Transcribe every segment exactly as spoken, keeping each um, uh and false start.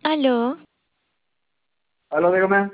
Aló, Aló, dígame.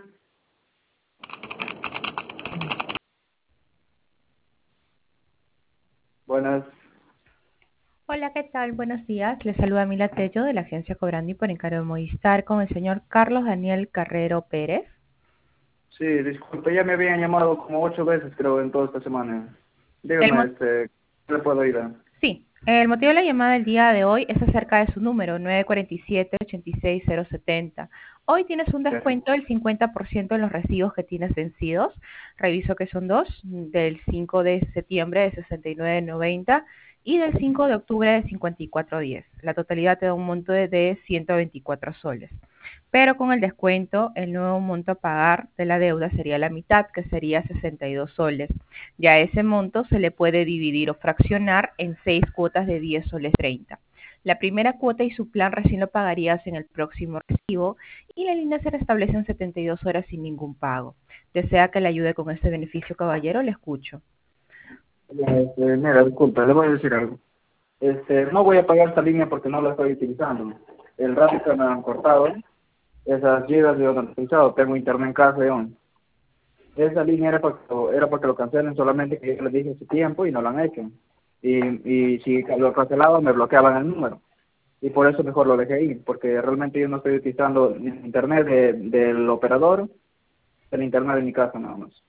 Buenas. Hola, ¿qué tal? Buenos días. Les saluda Mila Tello de la agencia Cobrandi por encargo de Movistar con el señor Carlos Daniel Carrero Pérez. Sí, disculpe, ya me habían llamado como ocho veces, creo, en toda esta semana. El Dígame, mo- este, ¿qué le puedo ayudar? sí, el motivo de la llamada del día de hoy es acerca de su número nueve cuatro siete, ocho seis cero siete cero. Hoy tienes un Sí. descuento del cincuenta por ciento en los recibos que tienes vencidos. Reviso que son dos, del cinco de septiembre de sesenta y nueve noventa y del cinco de octubre de cincuenta y cuatro diez. La totalidad te da un monto de, de ciento veinticuatro soles. Pero con el descuento, el nuevo monto a pagar de la deuda sería la mitad, que sería sesenta y dos soles. Ya ese monto se le puede dividir o fraccionar en seis cuotas de diez soles treinta. La primera cuota y su plan recién lo pagarías en el próximo recibo y la línea se restablece en setenta y dos horas sin ningún pago. ¿Desea que le ayude con este beneficio, caballero? Le escucho. Este, mira, disculpe, le voy a decir algo. Este, no voy a pagar esta línea porque no la estoy utilizando. El rato que me han cortado, esas gigas yo no he utilizado, tengo internet en casa y aún. Esa línea era para que lo, era para que lo cancelen, solamente que yo les dije hace tiempo y no lo han hecho. Y, y si lo cancelaban, me bloqueaban el número. Y por eso mejor lo dejé ahí, porque realmente yo no estoy utilizando ni el internet de, del operador, el internet de mi casa nada más.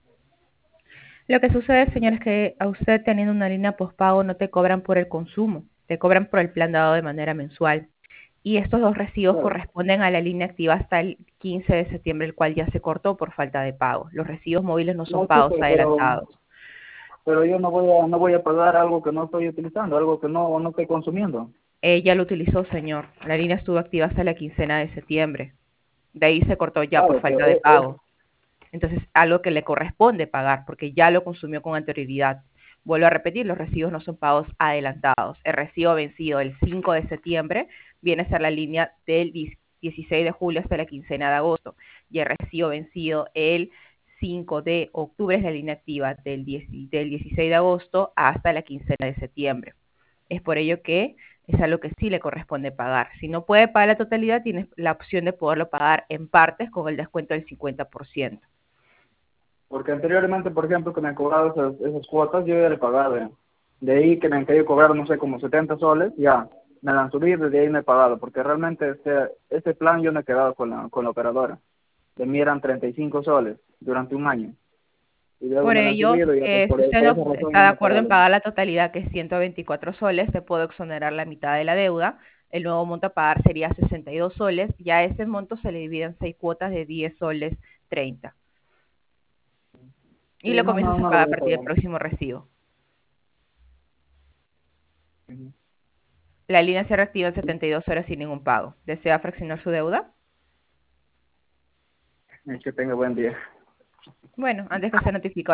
Lo que sucede, señor, es que a usted teniendo una línea postpago no te cobran por el consumo, te cobran por el plan dado de manera mensual. Y estos dos recibos Claro, corresponden a la línea activa hasta el quince de septiembre, el cual ya se cortó por falta de pago. Los recibos móviles no son no sé, pagos pero, adelantados. pero yo no voy a, no voy a pagar algo que no estoy utilizando, algo que no, no estoy consumiendo. Ella lo utilizó, señor. La línea estuvo activa hasta la quincena de septiembre. De ahí se cortó ya por Claro, pero falta de es, es- pago. Entonces, algo que le corresponde pagar porque ya lo consumió con anterioridad. Vuelvo a repetir, los recibos no son pagos adelantados. El recibo vencido el cinco de septiembre viene a ser la línea del dieciséis de julio hasta la quincena de agosto. Y el recibo vencido el cinco de octubre es la línea activa del, diez, del dieciséis de agosto hasta la quincena de septiembre. Es por ello que es algo que sí le corresponde pagar. Si no puede pagar la totalidad, tienes la opción de poderlo pagar en partes con el descuento del cincuenta por ciento. porque anteriormente, por ejemplo, que me han cobrado esas, esas cuotas, yo ya le pagaba. De ahí que me han querido cobrar, no sé, como setenta soles, ya, me la han subido y de ahí me he pagado, porque realmente este, este plan yo no he quedado con la, con la operadora. De mí eran treinta y cinco soles durante un año. Y luego Por me la han ello, subido y ya pues eh, por, si usted por esa no razón está no de me he acuerdo en pagado. pagar la totalidad, que es ciento veinticuatro soles, te puedo exonerar la mitad de la deuda. El nuevo monto a pagar sería sesenta y dos soles. Y a ese monto se le dividen seis cuotas de diez soles treinta. Sí, Y lo no, no, comienzas a no lo pagar a voy a partir del pagar. próximo recibo. Ujú. La línea se reactiva en setenta y dos horas sin ningún pago. ¿Desea fraccionar su deuda? Es que tenga buen día. Bueno, antes que se notifique